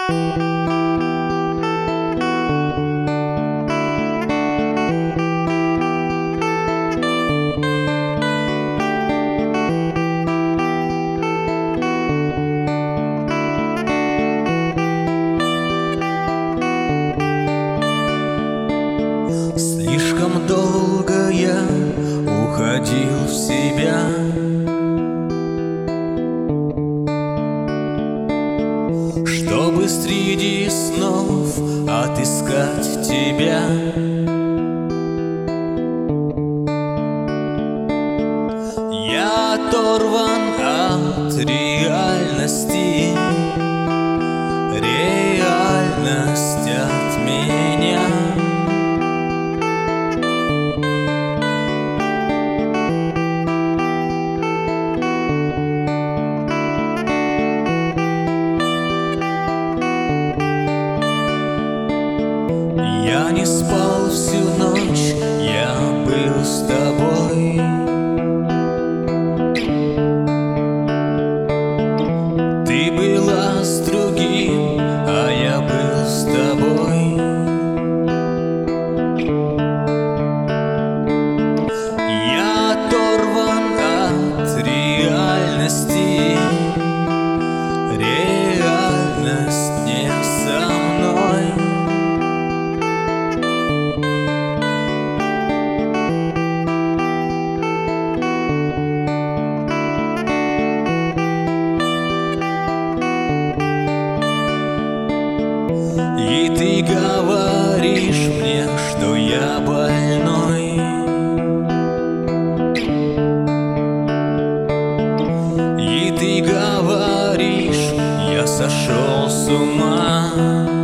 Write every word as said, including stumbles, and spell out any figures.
Слишком долго я уходил в себя, чтобы среди снов отыскать тебя. Я оторван от реальности, реальность от меня. Я не спал всю ночь, я был с тобой. Ты была с другим, а я был с тобой. Я оторван от реальности, реальность не со мной. И ты говоришь мне, что я больной. И ты говоришь, я сошел с ума.